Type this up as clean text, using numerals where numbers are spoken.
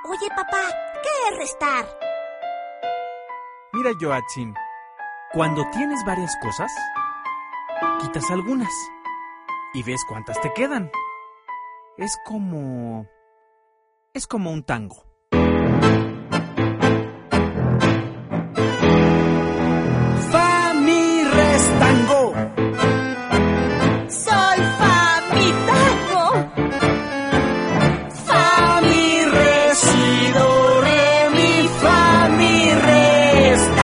Oye, papá, ¿qué es restar? Mira, Joachim, cuando tienes varias cosas, quitas algunas y ves cuántas te quedan. Es como un tango.